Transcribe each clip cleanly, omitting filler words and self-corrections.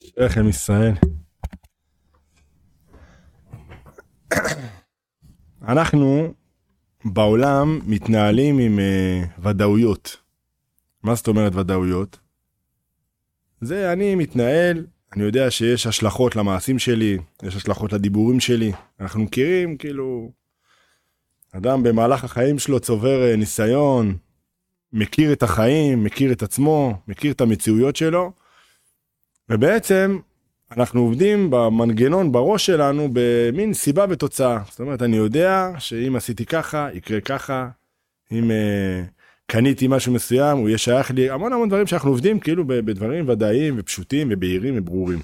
שכם ישראל. אנחנו בעולם מתנהלים עם ודאויות. מה זאת אומרת ודאויות? זה אני מתנהל, אני יודע שיש השלכות למעשים שלי, יש השלכות לדיבורים שלי. אנחנו מכירים, כאילו, אדם במהלך החיים שלו צובר ניסיון, מכיר את החיים, מכיר את עצמו, מכיר את המציאויות שלו, ובעצם אנחנו עובדים במנגנון בראש שלנו במין סיבה ותוצאה. זאת אומרת, אני יודע שאם עשיתי ככה, יקרה ככה, אם קניתי משהו מסוים, הוא יהיה שייך לי, המון דברים שאנחנו עובדים כאילו בדברים ודאיים ופשוטים ובהירים וברורים.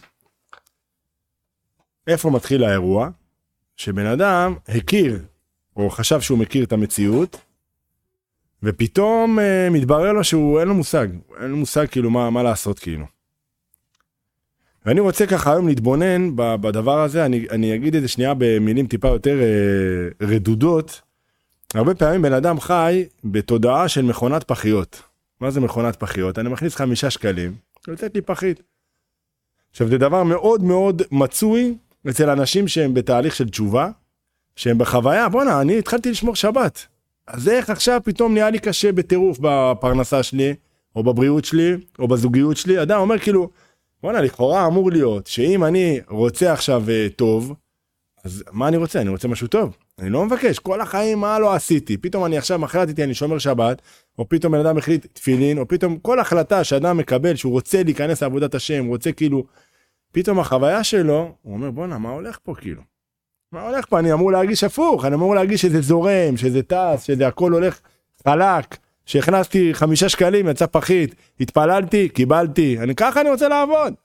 איפה מתחיל האירוע? שבן אדם הכיר, או חשב שהוא מכיר את המציאות, ופתאום מתברר לו שהוא אין לו מושג כאילו מה לעשות כאילו. ואני רוצה ככה היום להתבונן בדבר הזה, אני אגיד את זה שנייה במילים טיפה יותר רדודות. הרבה פעמים בן אדם חי בתודעה של מכונת פחיות. מה זה מכונת פחיות? אני מכניס 5 שקלים, יוצאת לי פחית. עכשיו זה דבר מאוד מאוד מצוי אצל אנשים שהם בתהליך של תשובה, שהם בחוויה, בוא'נה, אני התחלתי לשמור שבת. אז איך עכשיו פתאום נהיה לי קשה בטירוף בפרנסה שלי, או בבריאות שלי, או בזוגיות שלי? אדם אומר כאילו, בוא'נה, לכאורה אמור להיות שאם אני רוצה עכשיו טוב, אז מה אני רוצה? אני רוצה משהו טוב. אני לא מבקש, כל החיים מה לא עשיתי. פתאום אני עכשיו מחלטתי, אני שומר שבת, או פתאום בן אדם החליט תפילין, או פתאום כל החלטה שאדם מקבל, שהוא רוצה להיכנס לעבודת השם, רוצה כאילו, פתאום החוויה שלו, הוא אומר, בוא'נה, מה הולך פה כאילו? מה הולך פה? אני אמור להרגיש הפוך, אני אמור להרגיש שזה זורם, שזה טס, שזה הכל הולך חלק, שהכנסתי 5 שקלים, יצא פחית, התפללתי, קיבלתי, ככה אני רוצה לעבוד.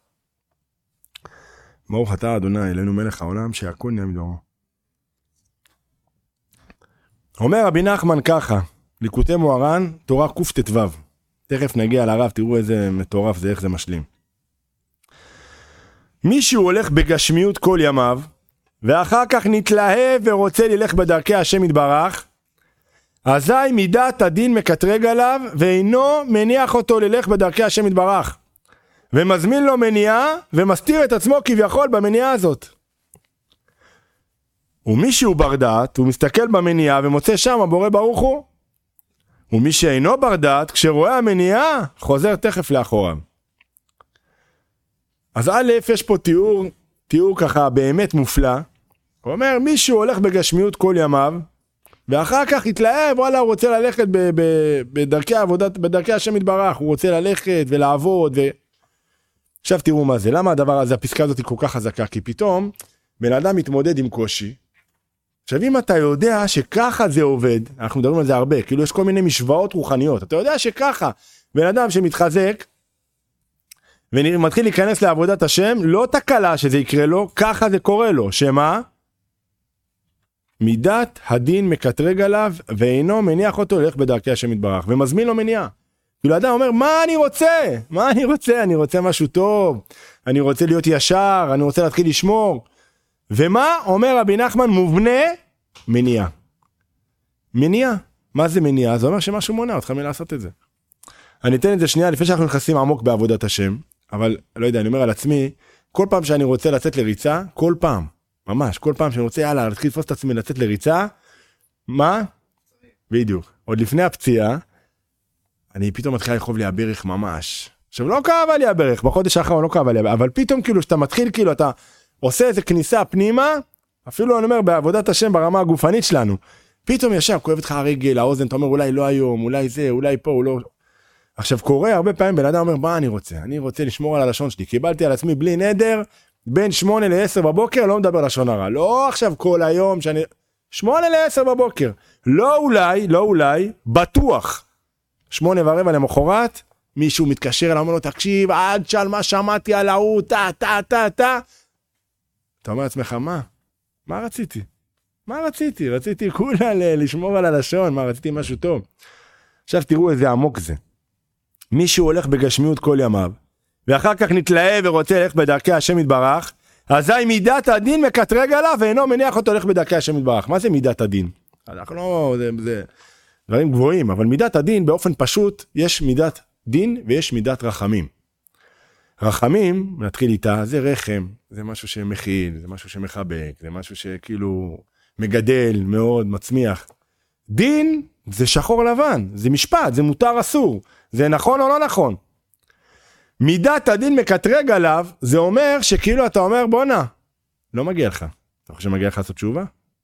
ברוך אתה אדוני, אלינו מלך העולם, שהכל נהיה מדברו. אומר רבי נחמן ככה, ליקוטי מוהר"ן, תורה קט"ו. תכף נגיע לרב, תראו איזה מטורף זה, איך זה משלים. מישהו הולך בגשמיות כל ימיו, ואחר כך נתלהב ורוצה ללך בדרכי השם יתברך, אזי מידת הדין מקטרג עליו, ואינו מניח אותו ללך בדרכי השם יתברך, ומזמין לו מניעה, ומסתיר את עצמו כביכול במניעה הזאת. ומי שהוא בר דעת, הוא מסתכל במניעה, ומוצא שם הבורא ברוך הוא. ומי שאינו בר דעת, כשרואה המניעה, חוזר תכף לאחוריו. אז א', יש פה תיאור ככה באמת מופלא. הוא אומר, מישהו הולך בגשמיות כל ימיו, ואחר כך התלהב, וואלה, הוא רוצה ללכת בדרכי העבודת, בדרכי השם יתברך, הוא רוצה ללכת ולעבוד, עכשיו תראו מה זה, למה הדבר הזה, הפסקה הזאת היא כל כך חזקה, כי פתאום בן אדם מתמודד עם קושי. עכשיו אם אתה יודע שככה זה עובד, אנחנו מדברים על זה הרבה, כאילו יש כל מיני משוואות רוחניות, אתה יודע שככה, בן אדם שמתחזק, ומתחיל להיכנס לעבודת השם, לא תקלה שזה יקרה לו, ככה זה קורה לו, שמה? מידת הדין מקטרג עליו, ואינו מניח אותו ללך בדרכי השם יתברך, ומזמין לו מניעה. כאילו האדם אומר, מה אני רוצה? מה אני רוצה? אני רוצה משהו טוב, אני רוצה להיות ישר, אני רוצה להתחיל לשמור. ומה אומר רבי נחמן? מובנה מניעה. מניעה. מה זה מניעה? זה אומר שמשהו מונע אותך מלעשות את זה. אני אתן את זה שנייה, לפני שאנחנו נכנסים עמוק בעבודת השם, אבל לא יודע, אני אומר על עצמי, כל פעם שאני רוצה לצאת לריצה, כל פעם, ממש, כל פעם שאני רוצה, יאללה, להתחיל לתפוס את עצמי לצאת לריצה, מה? בדיוק. עוד לפני הפציעה, אני פתאום מתחיל לחוב לי הברך ממש. עכשיו לא כאבה לי הברך, בחודש האחרון לא כאבה לי הברך, אבל פתאום כאילו שאתה מתחיל כאילו, אתה עושה איזה כניסה פנימה, אפילו אני אומר בעבודת השם ברמה הגופנית שלנו, פתאום ישר כואבת לך הרגל, האוזן, אתה אומר אולי לא היום, אולי זה, אולי פה, הוא לא... עכשיו קורה הרבה פעמים בן אדם אומר, מה אני רוצה? אני רוצה לשמור על הלשון שלי, קיבלתי על עצמי בלי נדר, בין 8 ל-10 בבוקר, לא מדבר לשון הרע, לא עכשיו כל היום שאני... 8 ל-10 בבוקר, לא אולי, בטוח. 8:15 למחרת, מישהו מתקשר אליו, אומר לו, תקשיב, עד שעל מה שמעתי על ההוא, אתה אומר לעצמך, מה רציתי? רציתי כולה לשמור על הלשון, רציתי משהו טוב. עכשיו תראו איזה עמוק זה. מישהו הולך בגשמיות כל ימיו, ואחר כך נתלהב ורוצה ללכת בדרכי השם יתברך, אזי מידת הדין מקטרג עליו, ואינו מניח אותו ללכת בדרכי השם יתברך. מה זה מידת הדין? אנחנו לא... זה דברים גבוהים, אבל מידת הדין באופן פשוט, יש מידת דין ויש מידת רחמים. רחמים, נתחיל איתה, זה רחם, זה משהו שמכיל, זה משהו שמחבק, זה משהו שכאילו מגדל מאוד, מצמיח. דין זה שחור לבן, זה משפט, זה מותר אסור, זה נכון או לא נכון. מידת הדין מקטרג עליו, זה אומר שכאילו אתה אומר בונה, לא מגיע לך. אתה חושב שמגיע לך לעשות תשובה?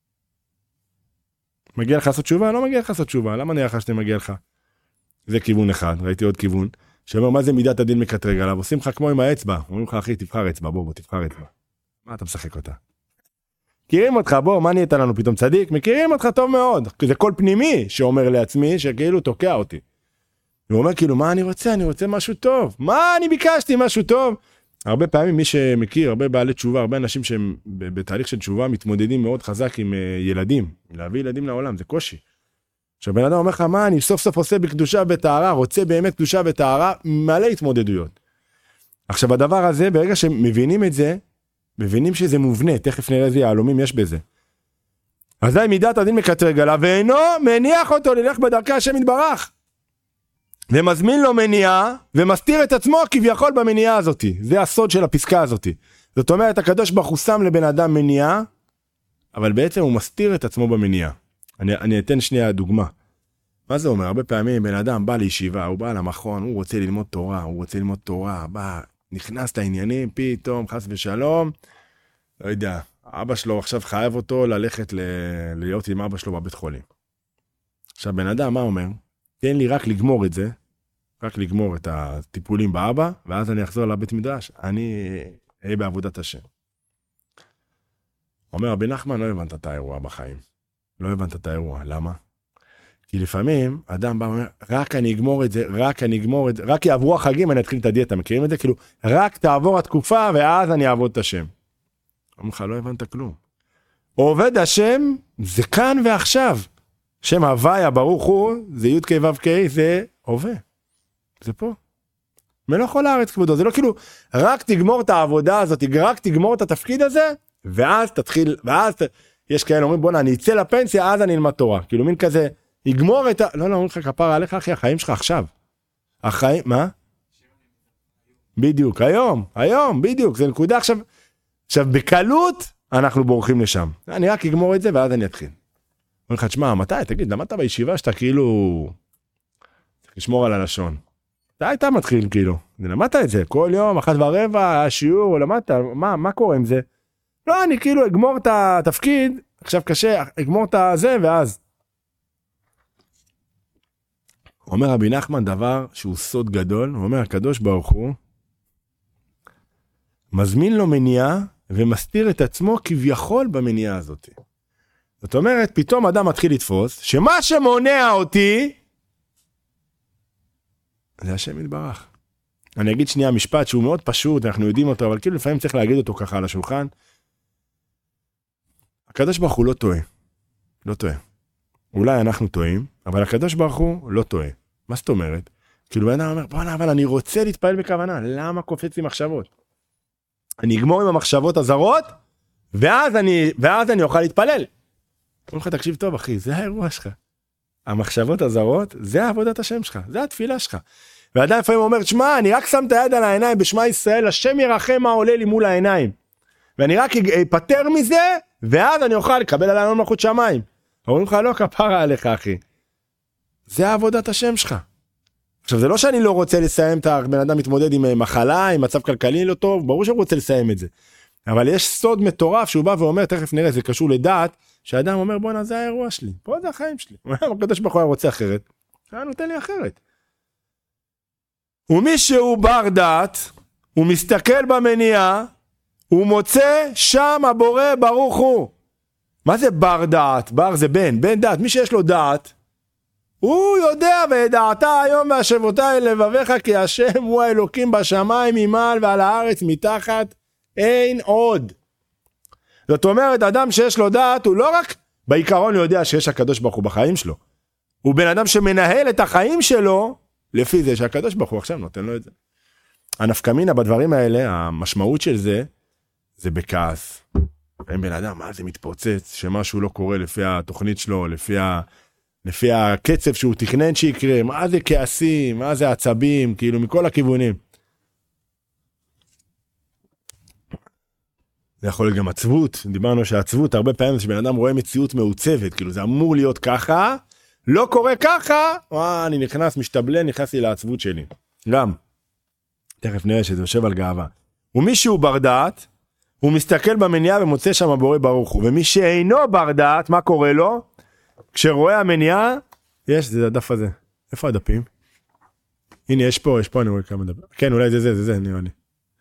מגיע לך לעשות תשובה? לא מגיע לך לעשות תשובה, למה נראה לך שאתה מגיע לך? זה כיוון אחד, ראיתי עוד כיוון, שאומר מה זה מידת הדין מקטרג עליו, עושים לך כמו עם האצבע, אומרים לך אחי תבחר אצבע, בוא תבחר אצבע. מה אתה משחק אותה? מכירים אותך, בוא, מה נהיית לנו פתאום צדיק? מכירים אותך טוב מאוד, זה כל פנימי שאומר לעצמי שכאילו תוקע אותי. הוא אומר כאילו מה אני רוצה? אני רוצה משהו טוב. מה אני ביקשתי? משהו טוב. הרבה פעמים מי שמכיר, הרבה בעלי תשובה, הרבה אנשים שהם בתהליך של תשובה מתמודדים מאוד חזק עם ילדים, להביא ילדים לעולם, זה קושי. כשבן אדם אומר לך מה אני סוף סוף עושה בקדושה בטהרה, רוצה באמת קדושה בטהרה, מלא התמודדויות. עכשיו הדבר הזה, ברגע שמבינים את זה, מבינים שזה מובנה, תכף נראה איזה יעלומים יש בזה. אז זה מידת הדין מקטרג עליו, ואינו מניח אותו ללך בדרכי השם יתברך. ומזמין לו מניעה, ומסתיר את עצמו כביכול במניעה הזאת. זה הסוד של הפסקה הזאת. זאת אומרת, הקדוש ברוך הוא שם לבן אדם מניעה, אבל בעצם הוא מסתיר את עצמו במניעה. אני אתן שנייה דוגמה. מה זה אומר? הרבה פעמים בן אדם בא לישיבה, הוא בא למכון, הוא רוצה ללמוד תורה, בא, נכנס לעניינים, פתאום, חס ושלום, לא יודע, אבא שלו עכשיו חייב אותו ללכת להיות עם אבא שלו בבית חולים. עכשיו בן אדם, מה אומר? תן לי רק לגמור את זה, רק לגמור את הטיפולים באבא, ואז אני אחזור לבית מדרש, אני אהיה בעבודת השם. אומר, רבי נחמן, לא הבנת את האירוע בחיים. לא הבנת את האירוע, למה? כי לפעמים אדם בא ואומר, רק אני אגמור את זה, רק יעברו החגים, אני אתחיל את הדיאטה, מכירים את זה? כאילו, רק תעבור התקופה, ואז אני אעבוד את השם. אומר לך, לא הבנת כלום. עובד השם, זה כאן ועכשיו. שם הוויה ברוך הוא, זה י' כ' ו' כ', זה הווה. זה פה. מלוך כל הארץ כבודו, זה לא כאילו, רק תגמור את העבודה הזאת, רק תגמור את התפקיד הזה, ואז תתחיל, יש כאלה אומרים, בוא אני אצא לפנסיה, אז אני אלמד תורה. כאילו מין כזה, יגמור את לא, אומרים לך כפרה עליך, אחי, החיים שלך עכשיו. החיים, מה? בדיוק, היום, בדיוק, זה נקודה עכשיו, בקלות, אנחנו בורחים לשם. אני רק אגמור את זה, ואז אני אתחיל. אומר לך, תשמע, מתי? תגיד, למדת בישיבה שאתה כאילו, תשמור על הלשון. אתה מתחיל כאילו, למדת את זה, כל יום, 1:15, השיעור, למדת, מה קורה עם זה? לא, אני כאילו אגמור את התפקיד, עכשיו קשה, אגמור את זה, ואז. אומר רבי נחמן דבר שהוא סוד גדול, הוא אומר, הקדוש ברוך הוא, מזמין לו מניעה, ומסתיר את עצמו כביכול במניעה הזאת. זאת אומרת, פתאום אדם מתחיל לתפוס, שמה שמונע אותי, זה השם יתברך. אני אגיד שנייה משפט שהוא מאוד פשוט, אנחנו יודעים אותו, אבל כאילו לפעמים צריך להגיד אותו ככה על השולחן. הקדוש ברוך הוא לא טועה. לא טועה. אולי אנחנו טועים, אבל הקדוש ברוך הוא לא טועה. מה זאת אומרת? כאילו בן אדם אומר, בוא'נה, אבל אני רוצה להתפעל בכוונה. למה קופץ לי מחשבות? אני אגמור עם המחשבות הזרות, ואז אני אוכל להתפלל. אומרים לך, תקשיב טוב אחי, זה האירוע שלך. המחשבות הזרות, זה עבודת השם שלך, זה התפילה שלך. ואדם לפעמים אומר, שמע, אני רק שם את היד על העיניים בשמה ישראל, השם ירחם מה עולה לי מול העיניים. ואני רק אפטר מזה, ואז אני אוכל לקבל עליי מלכות שמיים. אומרים לך, לא כפרה עליך אחי. זה עבודת השם שלך. עכשיו זה לא שאני לא רוצה לסיים את הבן אדם מתמודד עם מחלה, עם מצב כלכלי לא טוב, ברור שהוא רוצה לסיים את זה. אבל יש סוד מטורף שהוא בא ואומר, תכף נראה, זה קשור לדעת, שהאדם אומר, בוא'נה, זה האירוע שלי, פה זה החיים שלי. הקדוש ברוך הוא רוצה אחרת, הוא נותן לי אחרת. ומי שהוא בר דעת, הוא מסתכל במניעה, הוא מוצא שם הבורא ברוך הוא. מה זה בר דעת? בר זה בן דעת. מי שיש לו דעת, הוא יודע, וידעת היום והשבותה אל לבביך, כי השם הוא האלוקים בשמיים ממעל ועל הארץ מתחת, אין עוד. זאת אומרת, אדם שיש לו דעת, הוא לא רק בעיקרון יודע שיש הקדוש ברוך הוא בחיים שלו. הוא בן אדם שמנהל את החיים שלו, לפי זה שהקדוש ברוך הוא עכשיו נותן לו את זה. הנפקמינה בדברים האלה, המשמעות של זה, זה בכעס. אין בן אדם, מה זה מתפוצץ, שמשהו לא קורה לפי התוכנית שלו, לפי הקצב שהוא תכנן שיקרה, מה זה כעסים, מה זה עצבים, כאילו מכל הכיוונים. זה יכול להיות גם עצבות, דיברנו שהעצבות הרבה פעמים שבן אדם רואה מציאות מעוצבת, כאילו זה אמור להיות ככה, לא קורה ככה, אני נכנס, משתבלה, נכנס לי לעצבות שלי. גם, תכף נראה שזה יושב על גאווה. ומי שהוא בר דעת, הוא מסתכל במניעה ומוצא שם הבורא ברוך הוא, ומי שאינו בר דעת, מה קורה לו? כשרואה המניעה, זה הדף הזה. איפה הדפים? הנה, יש פה, אני רואה כמה דפים. כן, אולי זה, נראה לי.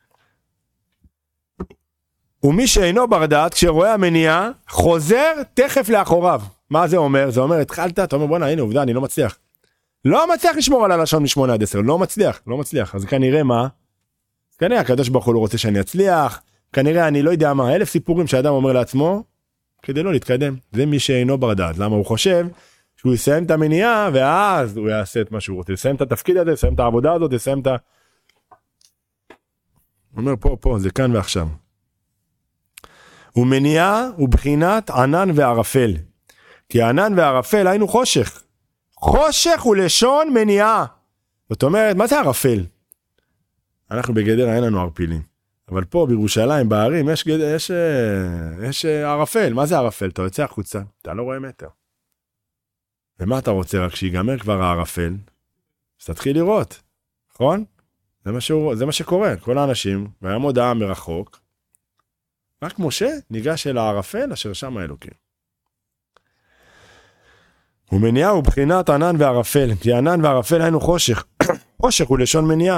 ומי שאינו בר דעת, כשרואה המניעה, חוזר תכף לאחוריו. מה זה אומר? זה אומר, התחלת, אתה אומר, בוא'נה, הנה, עובדה, אני לא מצליח. לא מצליח לשמור על הלשון מ8 עד 10, לא מצליח. אז כנראה מה? כנראה הקדוש ברוך הוא לא רוצה שאני אצליח, כנראה אני לא יודע מה, 1000 סיפורים שהאדם אומר לעצמו, כדי לא להתקדם. זה מי שאינו בר דעת. למה הוא חושב? שהוא יסיים את המניעה, ואז הוא יעשה את מה שהוא רוצה. יסיים את התפקיד הזה, יסיים את העבודה הזאת, יסיים את הוא אומר פה, זה כאן ועכשיו. ומניעה הוא בחינת ענן וערפל. כי ענן וערפל היינו חושך. חושך הוא לשון מניעה. זאת אומרת, מה זה ערפל? אנחנו בגדרה אין לנו ערפילים. אבל פה בירושלים, בערים, יש ערפל. מה זה ערפל? אתה יוצא החוצה, אתה לא רואה מטר. ומה אתה רוצה? רק שיגמר כבר הערפל, אז תתחיל לראות. נכון? זה מה שקורה. כל האנשים, ויעמוד העם מרחוק, רק משה ניגש אל הערפל אשר שם האלוקים. ומניעה הוא בחינת ענן וערפל, כי ענן וערפל היינו חושך. חושך הוא לשון מניעה.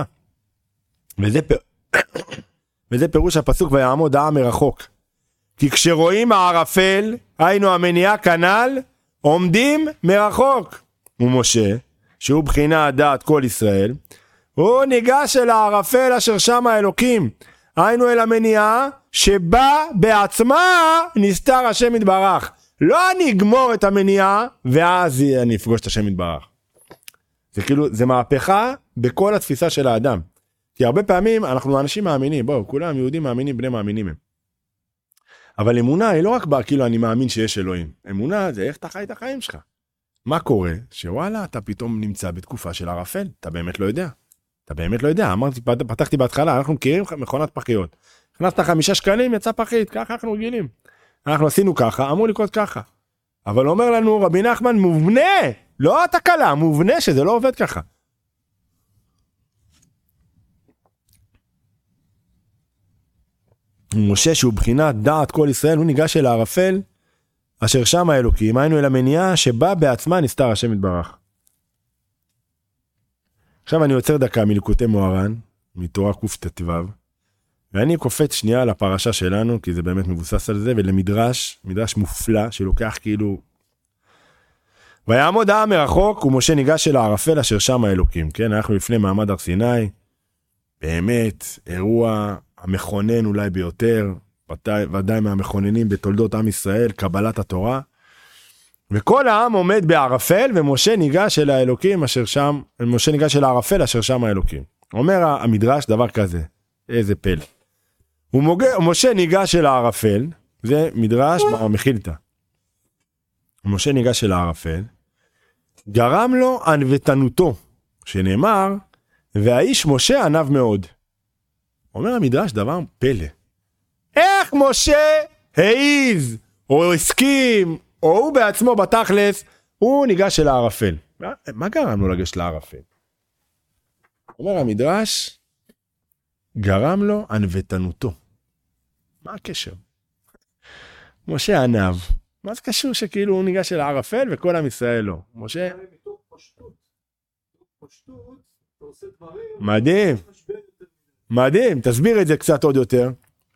וזה פירוש הפסוק ויעמוד העם מרחוק. כי כשרואים הערפל, היינו המניעה כנ"ל, עומדים מרחוק. ומשה, שהוא בחינה דעת כל ישראל, הוא ניגש אל הערפל אשר שם האלוקים. היינו אל המניעה שבה בעצמה נסתר השם יתברך. לא אני אגמור את המניעה ואז אני אפגוש את השם יתברך. זה כאילו, זה מהפכה בכל התפיסה של האדם. כי הרבה פעמים אנחנו אנשים מאמינים, כולם יהודים מאמינים, בני מאמינים הם. אבל אמונה היא לא רק כאילו אני מאמין שיש אלוהים. אמונה זה איך אתה חי את החיים שלך. מה קורה? שוואלה, אתה פתאום נמצא בתקופה של ערפל. אתה באמת לא יודע. פתחתי בהתחלה, אנחנו מכירים מכונת פחיות. הכנסת 5 שקלים, יצא פחית, ככה אנחנו רגילים. אנחנו עשינו ככה, אמור לקרות ככה. אבל אומר לנו רבי נחמן, מובנה, לא התקלה, מובנה שזה לא עובד ככה. משה שהוא בחינת דעת כל ישראל, הוא ניגש אל הערפל, אשר שם האלוקים, היינו אל המניעה שבה בעצמה נסתר השם יתברך. עכשיו אני יוצר דקה מליקוטי מוהר"ן, מתורה קט"ו, ואני קופץ שנייה לפרשה שלנו, כי זה באמת מבוסס על זה, ולמדרש, מדרש מופלא, שלוקח כאילו... ויעמוד העם מרחוק, ומשה ניגש אל הערפל אשר שם האלוקים, כן? אנחנו לפני מעמד הר סיני, באמת, אירוע המכונן אולי ביותר, ודאי מהמכוננים בתולדות עם ישראל, קבלת התורה, וכל העם עומד בערפל, ומשה ניגש אל האלוקים אשר שם, משה ניגש אל הערפל אשר שם האלוקים. אומר המדרש דבר כזה, איזה פלא. ומשה ניגש אל הערפל, זה מדרש במחילתא. משה ניגש אל הערפל, גרם לו ענוותנותו, שנאמר, והאיש משה ענב מאוד. אומר המדרש דבר פלא. איך משה העיז, או הסכים, או הוא בעצמו בתכלס, הוא ניגש אל הערפל. מה גרם לו לגשת לערפל? אומר המדרש, גרם לו ענוותנותו. מה הקשר? משה ענב. מה זה קשור שכאילו הוא ניגש אל הערפל וכל עם ישראל לא? משה... מדהים. מדהים, תסביר את זה קצת עוד יותר.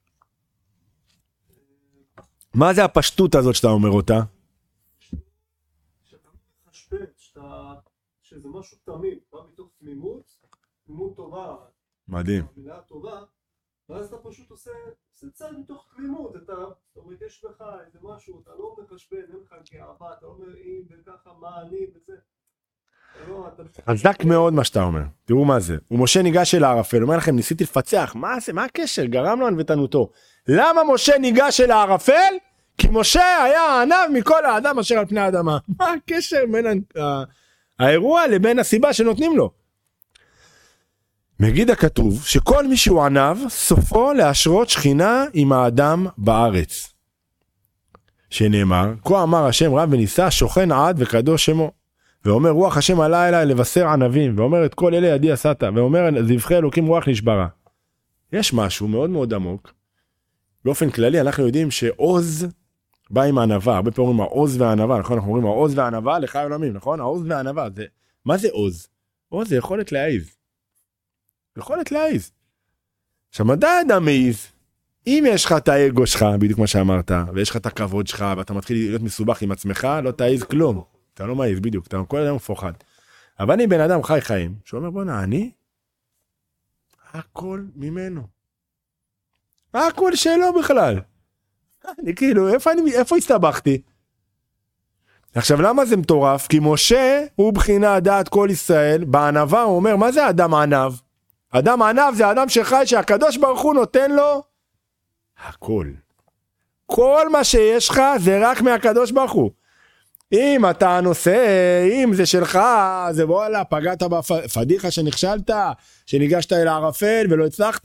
מה זה הפשטות הזאת שאתה אומר אותה? שאתה מחשבן, שזה משהו תמיד, בא מתוך תמימות טובה. מדהים. מילה טובה, ואז אתה פשוט עושה צד מתוך תמימות, אתה מרגיש בך איזה משהו, אתה לא מחשבן, אין לך גאווה, אתה לא אומר אם וככה, מה אני וזה. חזק מאוד מה שאתה אומר, תראו מה זה. ומשה ניגש אל הערפל, אומר לכם ניסיתי לפצח, מה זה, מה הקשר? גרם לו ענוותנותו. למה משה ניגש אל הערפל? כי משה היה ענב מכל האדם אשר על פני האדמה. מה הקשר בין האירוע לבין הסיבה שנותנים לו? מגיד הכתוב שכל מי שהוא ענב סופו להשרות שכינה עם האדם בארץ. שנאמר, כה אמר השם רב וניסה שוכן עד וקדוש שמו. ואומר רוח השם עלה אליי לבשר ענבים, ואומר את כל אלה ידי עשת, ואומר זבחי אלוקים רוח נשברה. יש משהו מאוד מאוד עמוק. באופן כללי אנחנו יודעים שעוז בא עם הענבה, הרבה פעמים העוז והענבה, נכון? אנחנו אומרים העוז והענבה לחי עולמים, נכון? העוז והענבה, מה זה עוז? עוז זה יכולת להעיז. יכולת להעיז. עכשיו, מתי אדם מעיז? אם יש לך את האגו שלך, בדיוק מה שאמרת, ויש לך את הכבוד שלך, ואתה מתחיל להיות מסובך עם עצמך, לא תעיז כלום. אתה לא מעיז, בדיוק, אתה כל אדם מפוחד. אבל אני בן אדם חי חיים, שאומר, בוא אני, הכל ממנו. הכל שלו בכלל. אני כאילו, איפה הסתבכתי? עכשיו, למה זה מטורף? כי משה הוא בחינה דעת כל ישראל, בענבה הוא אומר, מה זה אדם ענב? אדם ענב זה אדם שחי שהקדוש ברוך הוא נותן לו הכל. כל מה שיש לך זה רק מהקדוש ברוך הוא. אם אתה נושא, אם זה שלך, זה וואלה, פגעת בפדיחה שנכשלת, שניגשת אל הערפל ולא הצלחת.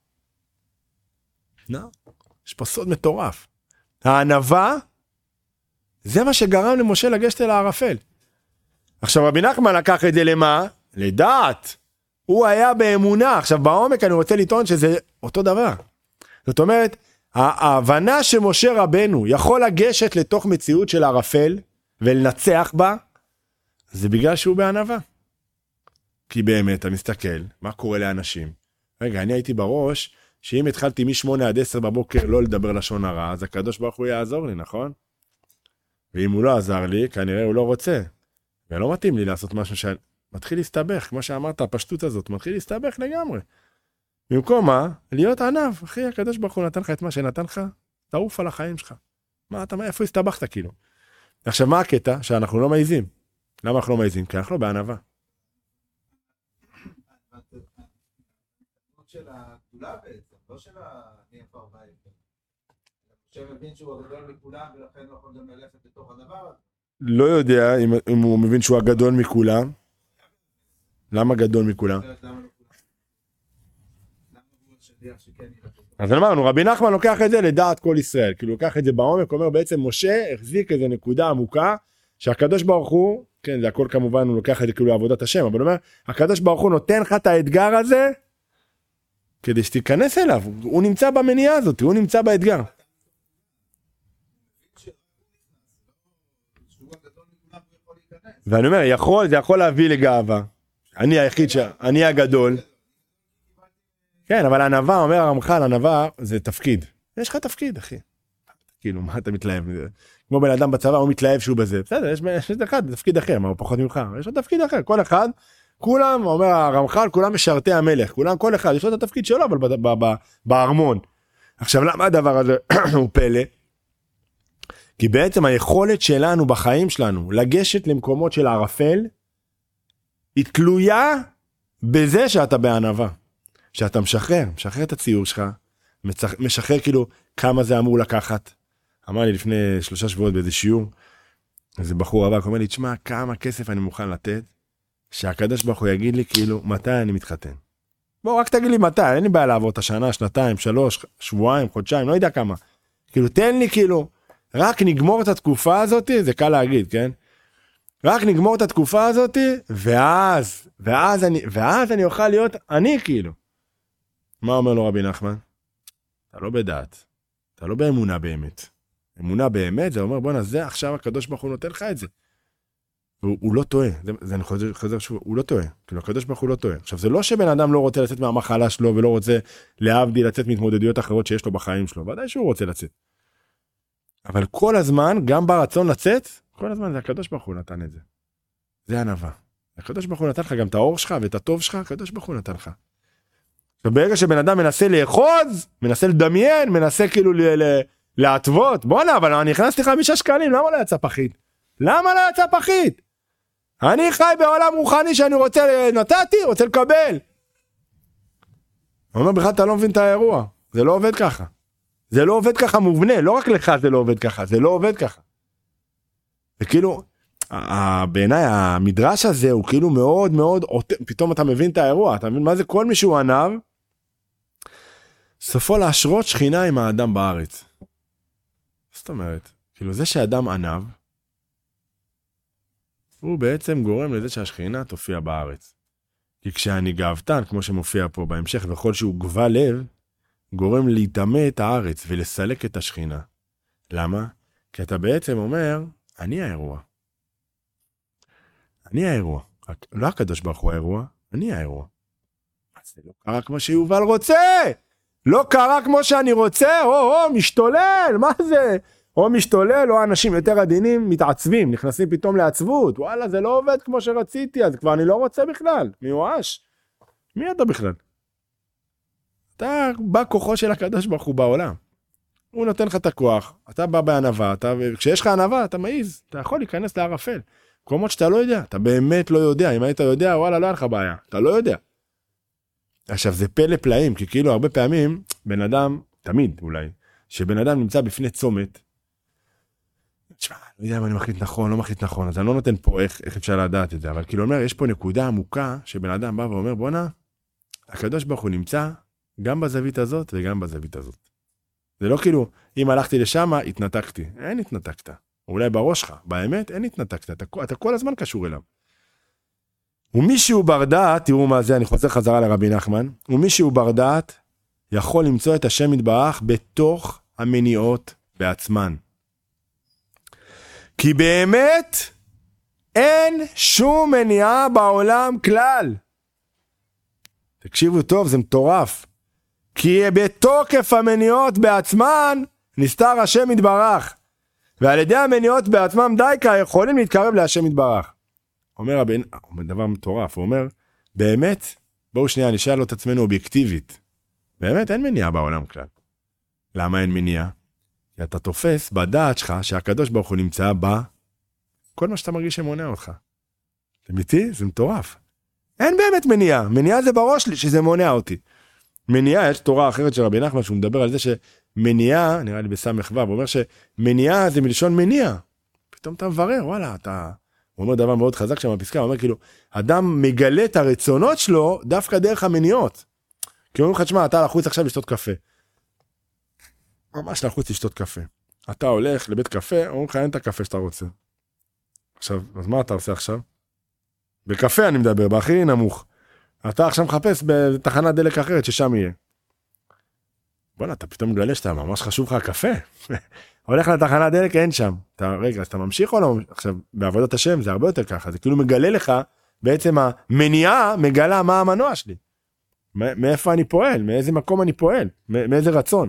יש פה סוד מטורף. הענבה, זה מה שגרם למשה לגשת אל הערפל. עכשיו רבי נחמן לקח את זה למה? לדעת. הוא היה באמונה. עכשיו בעומק אני רוצה לטעון שזה אותו דבר. זאת אומרת, ההבנה שמשה רבנו יכול לגשת לתוך מציאות של ערפל, ולנצח בה, זה בגלל שהוא בענבה. כי באמת, אתה מסתכל, מה קורה לאנשים? רגע, אני הייתי בראש, שאם התחלתי מ-8 עד 10 בבוקר לא לדבר לשון הרע, אז הקדוש ברוך הוא יעזור לי, נכון? ואם הוא לא עזר לי, כנראה הוא לא רוצה. ולא מתאים לי לעשות משהו שמתחיל להסתבך, כמו שאמרת, הפשטות הזאת, מתחיל להסתבך לגמרי. במקום מה? להיות ענב. אחי, הקדוש ברוך הוא נתן לך את מה שנתן לך, תעוף על החיים שלך. איפה הסתבכת כאילו? עכשיו, מה הקטע? שאנחנו לא מעיזים. למה אנחנו לא מעיזים? כי אנחנו לא בענבה. של הגדולה בעצם, לא של אני איפה הבית. שמבין שהוא הגדול מכולם ולכן לא יכול גם ללכת בתוך הדבר הזה. לא יודע אם הוא מבין שהוא הגדול מכולם. למה גדול מכולם? אז אמרנו, רבי נחמן לוקח את זה לדעת כל ישראל, כאילו לוקח את זה בעומק, אומר בעצם משה החזיק איזה נקודה עמוקה, שהקדוש ברוך הוא, כן זה הכל כמובן הוא לוקח את זה כאילו לעבודת השם, אבל הוא אומר, הקדוש ברוך הוא נותן לך את האתגר הזה, כדי שתיכנס אליו, הוא נמצא במניעה הזאת, הוא נמצא באתגר. ואני אומר, זה יכול להביא לגאווה, אני היחיד אני הגדול, כן, אבל ענבה, אומר הרמח"ל, ענבה זה תפקיד. יש לך תפקיד, אחי. כאילו, מה אתה מתלהב? כמו בן אדם בצבא, הוא מתלהב שהוא בזה. בסדר, יש אחד, תפקיד אחר, מה הוא פחות ממך? יש לו תפקיד אחר, כל אחד, כולם, אומר הרמח"ל, כולם משרתי המלך, כל אחד, יש לו את התפקיד שלו, אבל בארמון. עכשיו, למה הדבר הזה הוא פלא? כי בעצם היכולת שלנו בחיים שלנו, לגשת למקומות של ערפל, היא תלויה בזה שאתה בענבה. שאתה משחרר את הציור שלך, משחרר כאילו כמה זה אמור לקחת. אמר לי לפני 3 שבועות באיזה שיעור, איזה בחור רבק, אומר לי, תשמע, כמה כסף אני מוכן לתת, שהקדוש ברוך הוא יגיד לי כאילו, מתי אני מתחתן. בוא, רק תגיד לי מתי, אין לי בעיה לעבור את השנה, 2, 3, שבועיים, חודשיים, לא יודע כמה. כאילו, תן לי כאילו, רק נגמור את התקופה הזאת, זה קל להגיד, כן? רק נגמור את התקופה הזאת, ואז אני אוכל להיות אני כאילו. מה אומר לו רבי נחמן? אתה לא בדעת, אתה לא באמונה באמת. אמונה באמת, זה אומר, בוא נזה, עכשיו הקדוש ברוך הוא נותן לך את זה. הוא לא טועה, זה אני חוזר שוב, הוא לא טועה, כאילו הקדוש ברוך הוא לא טועה. עכשיו זה לא שבן אדם לא רוצה לצאת מהמחלה שלו, ולא רוצה להבדיל לצאת מתמודדויות אחרות שיש לו בחיים שלו, ודאי שהוא רוצה לצאת. אבל כל הזמן, גם ברצון לצאת, כל הזמן זה הקדוש ברוך הוא נתן את זה. זה ענווה. הקדוש ברוך הוא נתן לך גם את האור שלך ואת הטוב שלך, הקדוש ברוך הוא נתן לך. וברגע שבן אדם מנסה לאחוז, מנסה לדמיין, מנסה כאילו להתוות, בוא'נה, אבל אני נכנסתי 5 שקלים, למה לא יצא פחית? למה לא יצא פחית? אני חי בעולם רוחני שאני רוצה, נתתי, רוצה לקבל. הוא אומר, בכלל אתה לא מבין את האירוע, זה לא עובד ככה. זה לא עובד ככה מובנה, לא רק לך זה לא עובד ככה, זה לא עובד ככה. וכאילו, בעיניי המדרש הזה הוא כאילו מאוד מאוד, פתאום אתה מבין את האירוע, אתה מבין מה זה כל מי שהוא ענב, סופו להשרות שכינה עם האדם בארץ. זאת אומרת, כאילו זה שאדם ענב, הוא בעצם גורם לזה שהשכינה תופיע בארץ. כי כשאני גאוותן, כמו שמופיע פה בהמשך, וכל שהוא גבל לב, גורם להתאמה את הארץ ולסלק את השכינה. למה? כי אתה בעצם אומר, אני האירוע. אני האירוע. לא הקדוש ברוך הוא האירוע, אני האירוע. אז זה לא קרה כמו שיובל רוצה! לא קרה כמו שאני רוצה, משתולל, מה זה? או משתולל, או אנשים יותר עדינים מתעצבים, נכנסים פתאום לעצבות, וואלה, זה לא עובד כמו שרציתי, אז כבר אני לא רוצה בכלל, מיואש. מי אתה בכלל? אתה בא כוחו של הקדוש ברוך הוא בעולם. הוא נותן לך את הכוח, אתה בא בענבה, כשיש לך ענבה, אתה מעיז, אתה יכול להיכנס לערפל. מקומות שאתה לא יודע, אתה באמת לא יודע, אם היית יודע, וואלה, לא היה לך בעיה, אתה לא יודע. עכשיו, זה פלא פלאים, כי כאילו הרבה פעמים, בן אדם, תמיד אולי, שבן אדם נמצא בפני צומת, תשמע, לא יודע אם אני מחליט נכון, לא מחליט נכון, אז אני לא נותן פה איך אפשר לדעת את זה, אבל כאילו אומר, יש פה נקודה עמוקה, שבן אדם בא ואומר, בוא'נה, הקדוש ברוך הוא נמצא גם בזווית הזאת וגם בזווית הזאת. זה לא כאילו, אם הלכתי לשם, התנתקתי. אין התנתקת. אולי בראש שלך, באמת אין התנתקת, אתה כל הזמן קשור אליו. ומישהו בר דעת, תראו מה זה, אני חוזר חזרה לרבי נחמן, ומישהו בר דעת יכול למצוא את השם יתברך בתוך המניעות בעצמן. כי באמת אין שום מניעה בעולם כלל. תקשיבו טוב, זה מטורף. כי בתוקף המניעות בעצמן נסתר השם יתברך. ועל ידי המניעות בעצמם דייקה יכולים להתקרב להשם יתברך. אומר הבן, דבר מטורף, הוא אומר, באמת, בואו שנייה נשאל את עצמנו אובייקטיבית. באמת אין מניעה בעולם כלל. למה אין מניעה? כי אתה תופס בדעת שלך שהקדוש ברוך הוא נמצא בה, כל מה שאתה מרגיש שמונע אותך. אתם איתי? זה מטורף. אין באמת מניעה. מניעה זה בראש שלי שזה מונע אותי. מניעה, יש תורה אחרת של רבי נחמן, שהוא מדבר על זה שמניעה, נראה לי בסמך ו', הוא אומר שמניעה זה מלשון מניע. פתאום אתה מברר, וואלה, הוא אומר דבר מאוד חזק שם בפסקה, הוא אומר כאילו, אדם מגלה את הרצונות שלו דווקא דרך המניעות. כי אומרים לך, שמה, אתה לחוץ עכשיו לשתות קפה. ממש לחוץ לשתות קפה. אתה הולך לבית קפה, אומרים לך, אין את הקפה שאתה רוצה. עכשיו, אז מה אתה עושה עכשיו? בקפה אני מדבר, בהכי נמוך. אתה עכשיו מחפש בתחנת דלק אחרת ששם יהיה. בוא'נה, אתה פתאום מגלה שאתה ממש חשוב לך הקפה. הולך לתחנת דלק, אין שם. רגע, אז אתה ממשיך או לא? עכשיו, בעבודת השם זה הרבה יותר ככה. זה כאילו מגלה לך, בעצם המניעה מגלה מה המנוע שלי. מאיפה אני פועל, מאיזה מקום אני פועל, מאיזה רצון.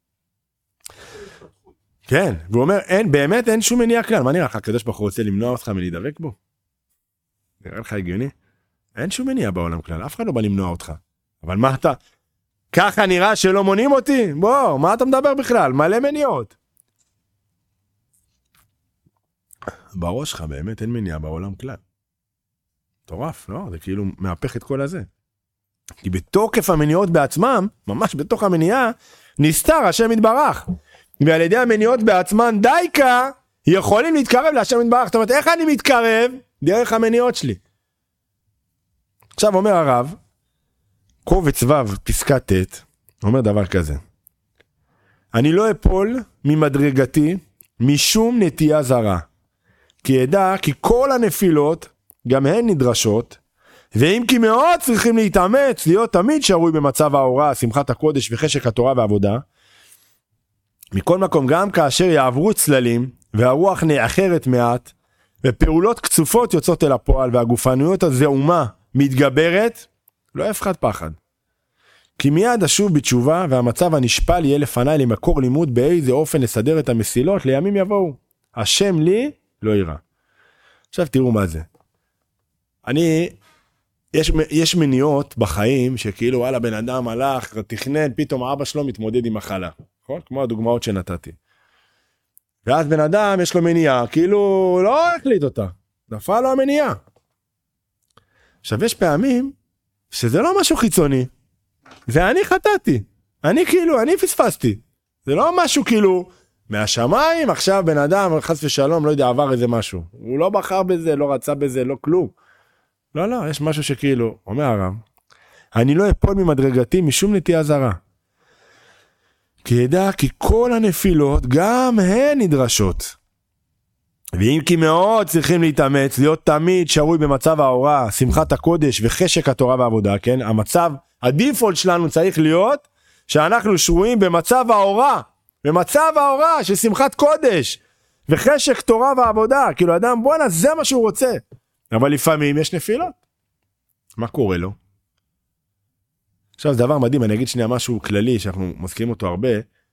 כן, והוא אומר, באמת אין שום מניעה כלל. מה נראה לך, הקדוש ברוך הוא רוצה למנוע אותך מלהידבק בו? נראה לך הגיוני? אין שום מניעה בעולם כלל, אף אחד לא בא למנוע אותך. אבל מה אתה? ככה נראה שלא מונעים אותי? בוא, מה אתה מדבר בכלל? מלא מניעות. בראש שלך באמת אין מניעה בעולם כלל. מטורף, לא? זה כאילו מהפך את כל הזה. כי בתוקף המניעות בעצמם, ממש בתוך המניעה, נסתר השם יתברך. ועל ידי המניעות בעצמן דייקה, יכולים להתקרב להשם יתברך. זאת אומרת, איך אני מתקרב? דרך המניעות שלי. עכשיו אומר הרב, קובץ ו' פסקה ט', אומר דבר כזה. אני לא אפול ממדרגתי משום נטייה זרה. כי ידע כי כל הנפילות גם הן נדרשות, ואם כי מאוד צריכים להתאמץ, להיות תמיד שרוי במצב ההוראה, שמחת הקודש וחשק התורה ועבודה. מכל מקום גם כאשר יעברו צללים, והרוח נאחרת מעט, ופעולות קצופות יוצאות אל הפועל, והגופניות הזעומה מתגברת, לא יפחד פחד. כי מיד אשוב בתשובה, והמצב הנשפל יהיה לפניי למקור לימוד באיזה אופן לסדר את המסילות, לימים יבואו. השם לי לא יראה. עכשיו תראו מה זה. יש מניעות בחיים שכאילו וואלה בן אדם הלך, תכנן, פתאום אבא שלו מתמודד עם מחלה. נכון? כמו הדוגמאות שנתתי. ואז בן אדם יש לו מניעה, כאילו לא החליט אותה. נפל לו המניעה. עכשיו יש פעמים שזה לא משהו חיצוני. זה אני חטאתי. אני פספסתי. זה לא משהו כאילו מהשמיים עכשיו בן אדם חס ושלום לא יודע עבר איזה משהו, הוא לא בחר בזה, לא רצה בזה, לא כלום. לא, יש משהו שכאילו, אומר הרב, אני לא אפול ממדרגתי משום נטייה זרה. כי ידע כי כל הנפילות גם הן נדרשות. ואם כי מאוד צריכים להתאמץ, להיות תמיד שרוי במצב ההוראה, שמחת הקודש וחשק התורה והעבודה, כן? המצב, הדיפולט שלנו צריך להיות שאנחנו שרויים במצב ההוראה, במצב ההוראה של שמחת קודש וחשק תורה והעבודה. כאילו אדם בואנה זה מה שהוא רוצה. אבל לפעמים יש נפילות. מה קורה לו? עכשיו זה דבר מדהים, אני אגיד שנייה משהו כללי שאנחנו מזכירים אותו הרבה.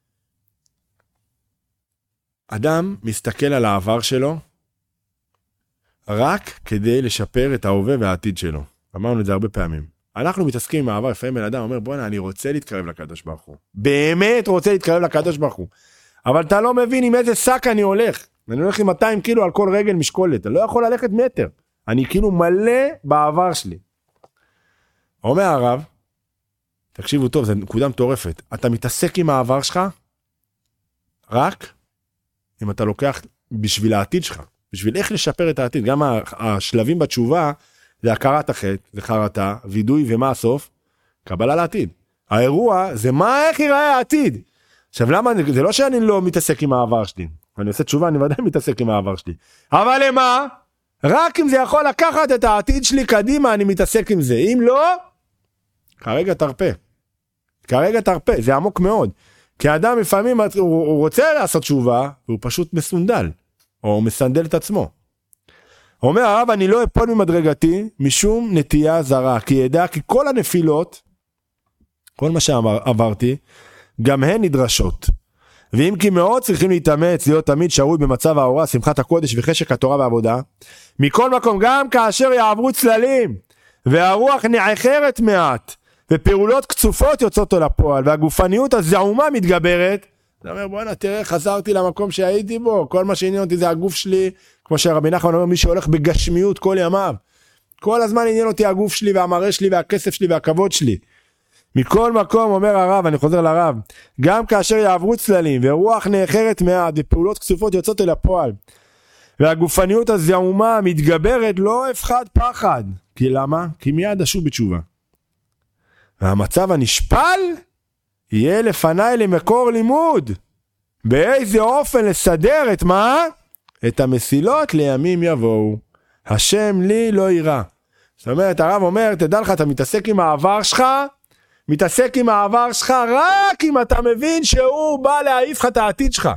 אדם מסתכל על העבר שלו רק כדי לשפר את ההווה והעתיד שלו. אמרנו את זה הרבה פעמים. אנחנו מתעסקים עם העבר, לפעמים בן אדם אומר בוא'נה אני רוצה להתקרב לקדוש ברוך הוא. באמת רוצה להתקרב לקדוש ברוך הוא. אבל אתה לא מבין עם איזה שק אני הולך. אני הולך עם 200 קילו על כל רגל משקולת. אני לא יכול ללכת מטר. אני כאילו מלא בעבר שלי. אומר הרב, תקשיבו טוב, זו נקודה מטורפת. אתה מתעסק עם העבר שלך רק אם אתה לוקח בשביל העתיד שלך, בשביל איך לשפר את העתיד. גם השלבים בתשובה זה הכרת החטא, זה חרטה, וידוי ומה הסוף? קבלה לעתיד. האירוע זה איך ייראה העתיד. עכשיו למה, זה לא שאני לא מתעסק עם העבר שלי. אני עושה תשובה, אני ודאי מתעסק עם העבר שלי. אבל למה? רק אם זה יכול לקחת את העתיד שלי קדימה, אני מתעסק עם זה. אם לא, כרגע תרפה. כרגע תרפה, זה עמוק מאוד. כי אדם לפעמים הוא רוצה לעשות תשובה, והוא פשוט מסונדל, או מסנדל את עצמו. אומר הרב, אני לא אפול ממדרגתי משום נטייה זרה, כי ידע כי כל הנפילות, כל מה שעברתי, גם הן נדרשות. ואם כי מאוד צריכים להתאמץ, להיות תמיד שרוי במצב ההוראה, שמחת הקודש וחשק התורה והעבודה, מכל מקום, גם כאשר יעברו צללים, והרוח נעחרת מעט, ופעולות קצופות יוצאות לו לפועל, והגופניות הזעומה מתגברת, זה אומר בוא'נה תראה חזרתי למקום שהייתי בו, כל מה שעניין אותי זה הגוף שלי, כמו שרבי נחמן אומר מי שהולך בגשמיות כל ימיו, כל הזמן עניין אותי הגוף שלי והמראה שלי והכסף שלי והכבוד שלי. מכל מקום אומר הרב, אני חוזר לרב, גם כאשר יעברו צללים ורוח נאחרת מעט ופעולות קצופות יוצאות אל הפועל, והגופניות הזעומה מתגברת, לא הפחד פחד. כי למה? כי מיד אשוב בתשובה. והמצב הנשפל יהיה לפניי למקור לימוד. באיזה אופן לסדר את מה? את המסילות לימים יבואו. השם לי לא יירא. זאת אומרת, הרב אומר, תדע לך, אתה מתעסק עם העבר שלך, מתעסק עם העבר שלך רק אם אתה מבין שהוא בא להעיף לך את העתיד שלך.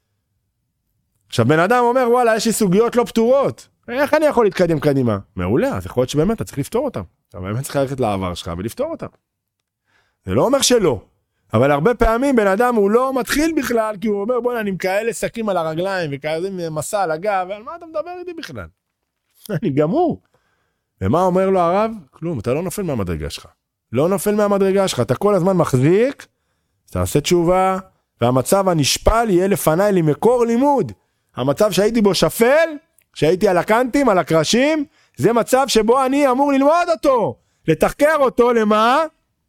עכשיו בן אדם אומר, וואלה, יש לי סוגיות לא פתורות. איך אני יכול להתקדם קדימה? מעולה, אז יכול להיות שבאמת אתה צריך לפתור אותם. אתה באמת צריך ללכת לעבר שלך ולפתור אותם. זה לא אומר שלא. אבל הרבה פעמים בן אדם הוא לא מתחיל בכלל, כי הוא אומר, בוא'נה, אני עם כאלה שקים על הרגליים וכאלה מסע על הגב, ועל מה אתה מדבר איתי בכלל? אני גמור. ומה אומר לו הרב? כלום, אתה לא נופל מהמדרגה שלך. לא נופל מהמדרגה שלך, אתה כל הזמן מחזיק, תעשה תשובה, והמצב הנשפל יהיה לפניי למקור לימוד. המצב שהייתי בו שפל, שהייתי על הקנטים, על הקרשים, זה מצב שבו אני אמור ללמוד אותו, לתחקר אותו, למה?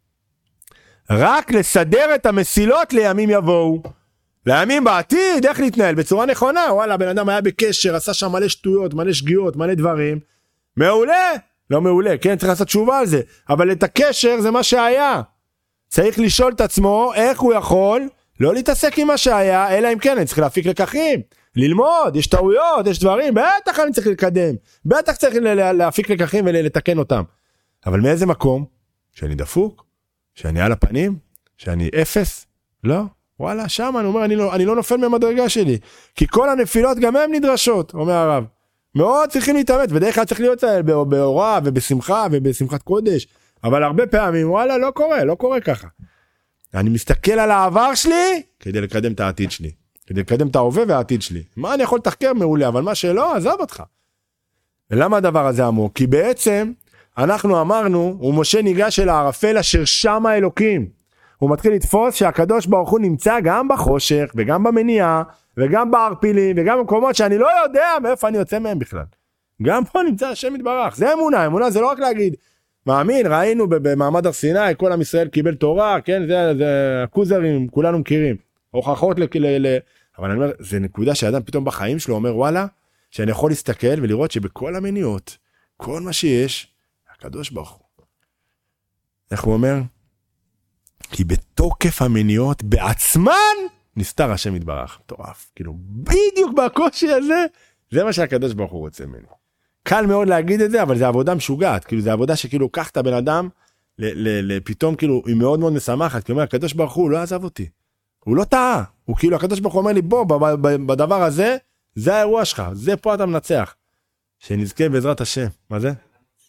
רק לסדר את המסילות לימים יבואו. לימים בעתיד, איך להתנהל? בצורה נכונה, וואלה, בן אדם היה בקשר, עשה שם מלא שטויות, מלא שגיאות, מלא דברים. מעולה? לא מעולה, כן, צריך לעשות תשובה על זה. אבל את הקשר זה מה שהיה. צריך לשאול את עצמו איך הוא יכול לא להתעסק עם מה שהיה, אלא אם כן, אני צריך להפיק לקחים, ללמוד, יש טעויות, יש דברים, בטח אני צריך לקדם, בטח צריך להפיק לקחים ולתקן אותם. אבל מאיזה מקום? שאני דפוק? שאני על הפנים? שאני אפס? לא. וואלה, שם אני אומר, אני לא נופל מהמדרגה שלי. כי כל הנפילות גם הן נדרשות, אומר הרב. מאוד צריכים להתאמץ, בדרך כלל צריך להיות בהוראה ובשמחה ובשמחת קודש. אבל הרבה פעמים, וואלה, לא קורה ככה. אני מסתכל על העבר שלי כדי לקדם את העתיד שלי. כדי לקדם את ההווה והעתיד שלי. מה אני יכול לתחקר מעולה, אבל מה שלא, עזב אותך. ולמה הדבר הזה עמוק? כי בעצם אנחנו אמרנו, ומשה ניגש אל הערפל אשר שם האלוקים. הוא מתחיל לתפוס שהקדוש ברוך הוא נמצא גם בחושך, וגם במניעה, וגם בערפילים, וגם במקומות שאני לא יודע מאיפה אני יוצא מהם בכלל. גם פה נמצא השם יתברך. זה אמונה. אמונה זה לא רק להגיד, מאמין, ראינו במעמד הר סיני, כל עם ישראל קיבל תורה, כן, זה הכוזרים, כולנו מכירים. הוכחות אבל אני אומר, זה נקודה שאדם פתאום בחיים שלו אומר, וואלה, שאני יכול להסתכל ולראות שבכל המניעות, כל מה שיש, הקדוש ברוך הוא. איך הוא אומר? כי בתוקף המניעות בעצמן, נסתר השם יתברך. מטורף. כאילו, בדיוק בקושי הזה, זה מה שהקדוש ברוך הוא רוצה ממני. קל מאוד להגיד את זה, אבל זה עבודה משוגעת. כאילו, זה עבודה שכאילו, קח את הבן אדם, פתאום כאילו, היא מאוד מאוד משמחת. כי הוא אומר, הקדוש ברוך הוא לא עזב אותי. הוא לא טעה. הוא כאילו, הקדוש ברוך הוא אומר לי, בוא, בדבר הזה, זה האירוע שלך. זה פה אתה מנצח. שנזכה בעזרת השם. מה זה?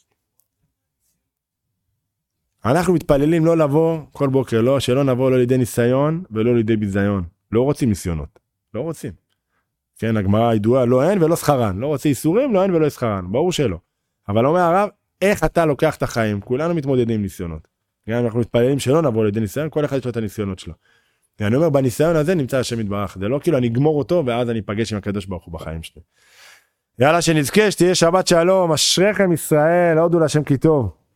אנחנו מתפללים לא לבוא כל בוקר, לא, שלא נבוא לא לידי ניסיון ולא לידי ביזיון. לא רוצים ניסיונות. לא רוצים. כן, הגמרא הידועה, לא אין ולא שכרן. לא רוצה איסורים, לא אין ולא שכרן. ברור שלא. אבל אומר הרב, איך אתה לוקח את החיים? כולנו מתמודדים עם ניסיונות. גם אנחנו מתפללים שלא נבוא לידי ניסיון, כל אחד יש לו את הניסיונות שלו. ואני אומר, בניסיון הזה נמצא השם יתברך. זה לא כאילו אני אגמור אותו, ואז אני אפגש עם הקדוש ברוך הוא בחיים שלי. יאללה, שנזכה, שתהיה שבת שלום, אשריכם ישראל, הודו להשם כי טוב.